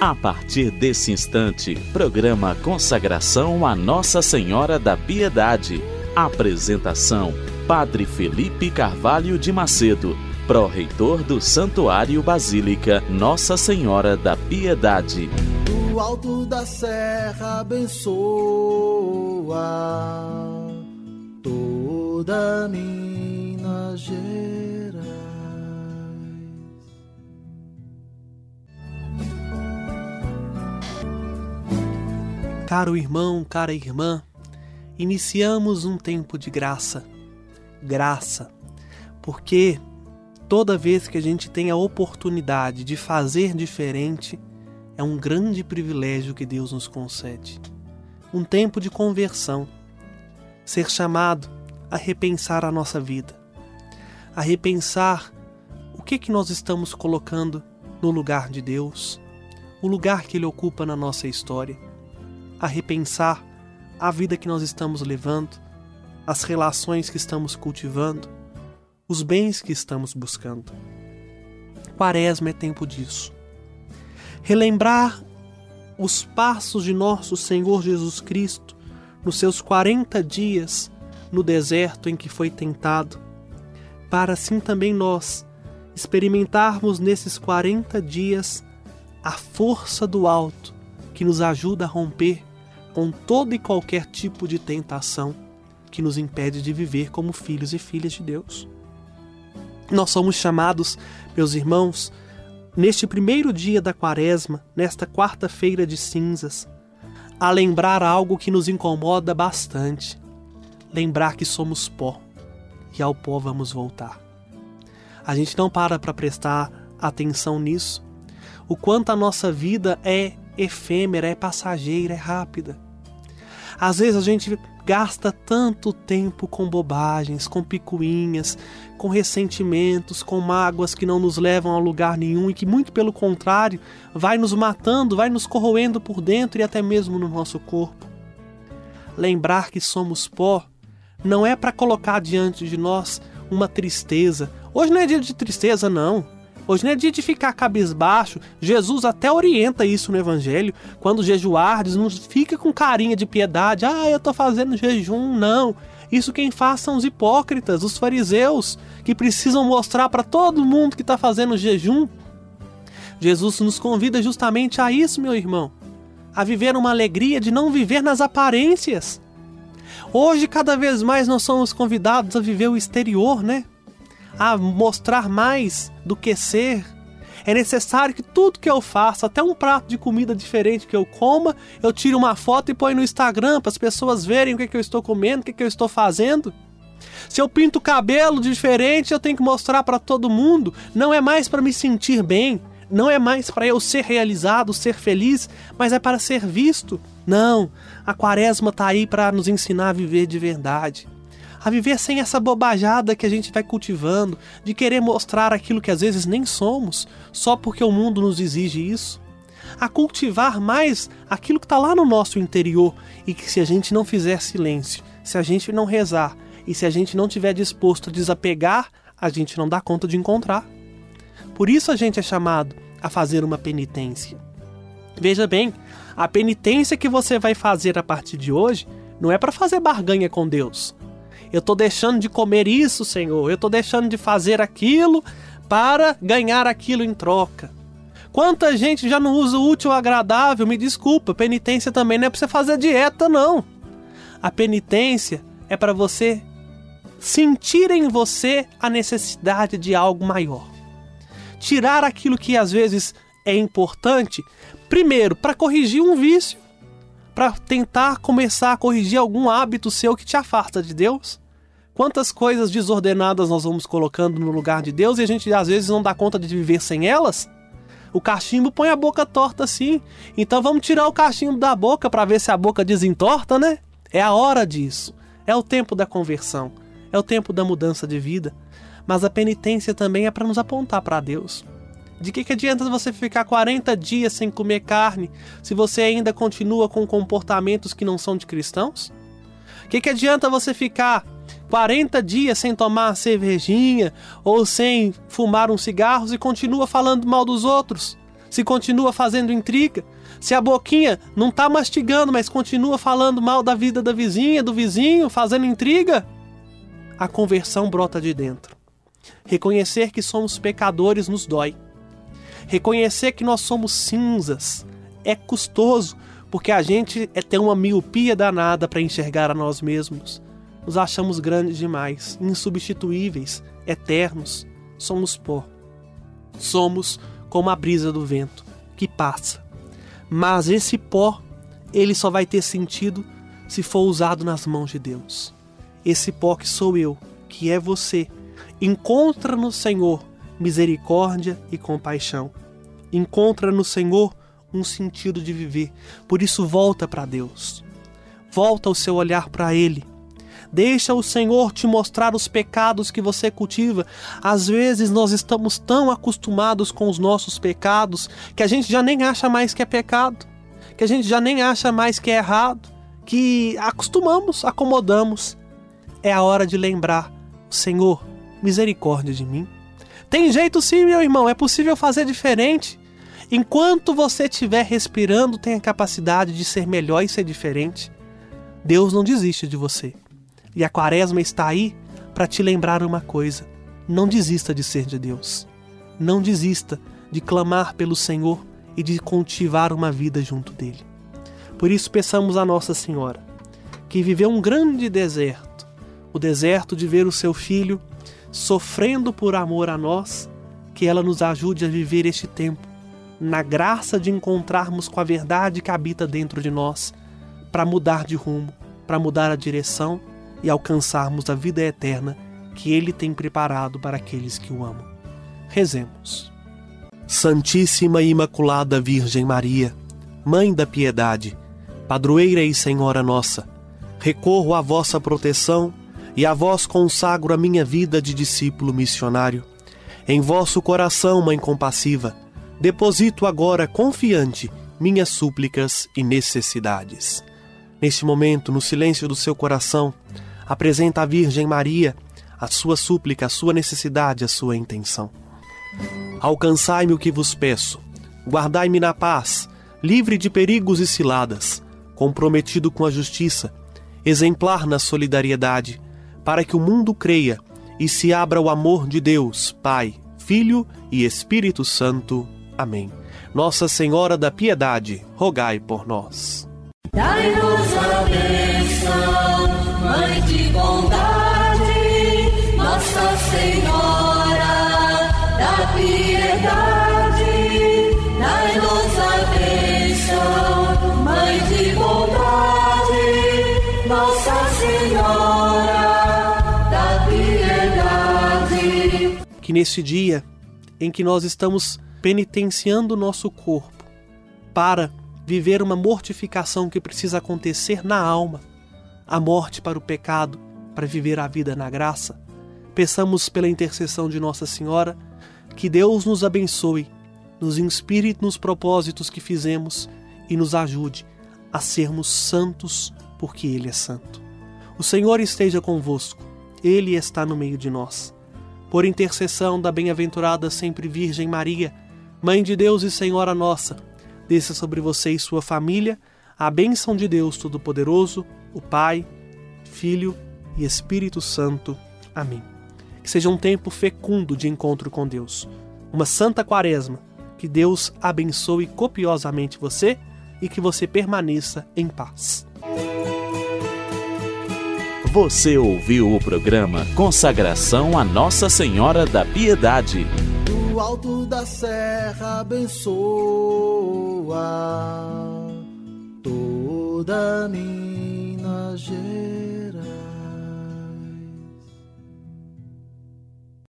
A partir desse instante, programa Consagração a Nossa Senhora da Piedade. Apresentação: Padre Felipe Carvalho de Macedo, pró-reitor do Santuário Basílica Nossa Senhora da Piedade. Do alto da serra abençoa toda Minas Gerais. Caro irmão, cara irmã, iniciamos um tempo de graça. Graça, porque toda vez que a gente tem a oportunidade de fazer diferente, é um grande privilégio que Deus nos concede. Um tempo de conversão, ser chamado a repensar a nossa vida, a repensar o que nós estamos colocando no lugar de Deus, o lugar que Ele ocupa na nossa história, a repensar a vida que nós estamos levando, as relações que estamos cultivando, os bens que estamos buscando. Quaresma é tempo disso. Relembrar os passos de nosso Senhor Jesus Cristo nos seus 40 dias no deserto em que foi tentado, para assim também nós experimentarmos nesses 40 dias a força do alto que nos ajuda a romper com todo e qualquer tipo de tentação que nos impede de viver como filhos e filhas de Deus. Nós somos chamados, meus irmãos, neste primeiro dia da Quaresma, nesta quarta-feira de cinzas, a lembrar algo que nos incomoda bastante. Lembrar que somos pó e ao pó vamos voltar. A gente não para prestar atenção nisso. O quanto a nossa vida é efêmera, é passageira, é rápida. Às vezes a gente gasta tanto tempo com bobagens, com picuinhas, com ressentimentos, com mágoas que não nos levam a lugar nenhum e que, muito pelo contrário, vai nos matando, vai nos corroendo por dentro e até mesmo no nosso corpo. Lembrar que somos pó não é para colocar diante de nós uma tristeza. Hoje não é dia de tristeza, não. Hoje não é dia de ficar cabisbaixo. Jesus até orienta isso no Evangelho. Quando jejuardes, não fica com carinha de piedade. Ah, eu estou fazendo jejum. Não. Isso quem faz são os hipócritas, os fariseus, que precisam mostrar para todo mundo que está fazendo jejum. Jesus nos convida justamente a isso, meu irmão. A viver uma alegria de não viver nas aparências. Hoje, cada vez mais, nós somos convidados a viver o exterior, né? A mostrar mais do que ser. É necessário que tudo que eu faça, até um prato de comida diferente que eu coma, eu tire uma foto e ponho no Instagram para as pessoas verem o que eu estou comendo, o que eu estou fazendo. Se eu pinto o cabelo diferente, eu tenho que mostrar para todo mundo. Não é mais para me sentir bem, não é mais para eu ser realizado, ser feliz, mas é para ser visto. Não, a Quaresma está aí para nos ensinar a viver de verdade. A viver sem essa bobajada que a gente vai cultivando, de querer mostrar aquilo que às vezes nem somos, só porque o mundo nos exige isso. A cultivar mais aquilo que está lá no nosso interior e que, se a gente não fizer silêncio, se a gente não rezar e se a gente não estiver disposto a desapegar, a gente não dá conta de encontrar. Por isso a gente é chamado a fazer uma penitência. Veja bem, a penitência que você vai fazer a partir de hoje não é para fazer barganha com Deus. Eu estou deixando de comer isso, Senhor. Eu estou deixando de fazer aquilo para ganhar aquilo em troca. Quanta gente já não usa o útil ao agradável? Me desculpa, penitência também não é para você fazer dieta, não. A penitência é para você sentir em você a necessidade de algo maior. Tirar aquilo que às vezes é importante, primeiro, para corrigir um vício, para tentar começar a corrigir algum hábito seu que te afasta de Deus. Quantas coisas desordenadas nós vamos colocando no lugar de Deus e a gente às vezes não dá conta de viver sem elas? O cachimbo põe a boca torta assim. Então vamos tirar o cachimbo da boca para ver se a boca desentorta, né? É a hora disso. É o tempo da conversão. É o tempo da mudança de vida. Mas a penitência também é para nos apontar para Deus. De que adianta você ficar 40 dias sem comer carne se você ainda continua com comportamentos que não são de cristãos? Que adianta você ficar 40 dias sem tomar uma cervejinha ou sem fumar uns cigarros e continua falando mal dos outros? se continua fazendo intriga, se a boquinha não está mastigando, mas continua falando mal da vida da vizinha, do vizinho, fazendo intriga, a conversão brota de dentro. Reconhecer que somos pecadores nos dói. Reconhecer que nós somos cinzas é custoso, porque a gente tem uma miopia danada para enxergar a nós mesmos. Nos achamos grandes demais, insubstituíveis, eternos. Somos pó. Somos como a brisa do vento, que passa. Mas esse pó, ele só vai ter sentido se for usado nas mãos de Deus. Esse pó que sou eu, que é você, encontra no Senhor misericórdia e compaixão. Encontra no Senhor um sentido de viver. Por isso volta para Deus. Volta o seu olhar para Ele. Deixa o Senhor te mostrar os pecados que você cultiva. Às vezes nós estamos tão acostumados com os nossos pecados que a gente já nem acha mais que é pecado, que a gente já nem acha mais que é errado, que acomodamos. É a hora de lembrar: Senhor, misericórdia de mim. Tem jeito sim, meu irmão, é possível fazer diferente. Enquanto você estiver respirando, tem a capacidade de ser melhor e ser diferente. Deus não desiste de você. E a Quaresma está aí para te lembrar uma coisa: não desista de ser de Deus. Não desista de clamar pelo Senhor e de cultivar uma vida junto dele. Por isso peçamos a Nossa Senhora, que viveu um grande deserto, o deserto de ver o seu filho sofrendo por amor a nós, que ela nos ajude a viver este tempo na graça de encontrarmos com a verdade que habita dentro de nós, para mudar de rumo, para mudar a direção e alcançarmos a vida eterna que Ele tem preparado para aqueles que o amam. Rezemos. Santíssima e Imaculada Virgem Maria, Mãe da Piedade, Padroeira e Senhora nossa, recorro à vossa proteção e a vós consagro a minha vida de discípulo missionário. Em vosso coração, Mãe compassiva, deposito agora confiante minhas súplicas e necessidades. Neste momento, no silêncio do seu coração, apresenta à Virgem Maria a sua súplica, a sua necessidade, a sua intenção. Alcançai-me o que vos peço, guardai-me na paz, livre de perigos e ciladas, comprometido com a justiça, exemplar na solidariedade, para que o mundo creia e se abra o amor de Deus, Pai, Filho e Espírito Santo. Amém. Nossa Senhora da Piedade, rogai por nós. Dai-nos a bênção, Mãe de bondade, Nossa Senhora da Piedade. Dai-nos a bênção, Mãe de bondade, Nossa Senhora da Piedade. Que neste dia em que nós estamos penitenciando o nosso corpo para viver uma mortificação que precisa acontecer na alma, a morte para o pecado, para viver a vida na graça, peçamos pela intercessão de Nossa Senhora que Deus nos abençoe, nos inspire nos propósitos que fizemos e nos ajude a sermos santos porque Ele é santo. O Senhor esteja convosco, Ele está no meio de nós. Por intercessão da bem-aventurada sempre Virgem Maria, Mãe de Deus e Senhora nossa, desça sobre você e sua família a bênção de Deus Todo-Poderoso, o Pai, Filho e Espírito Santo. Amém. Que seja um tempo fecundo de encontro com Deus. Uma santa quaresma. Que Deus abençoe copiosamente você e que você permaneça em paz. Você ouviu o programa Consagração a Nossa Senhora da Piedade. Do alto da serra abençoa toda Minas Gerais.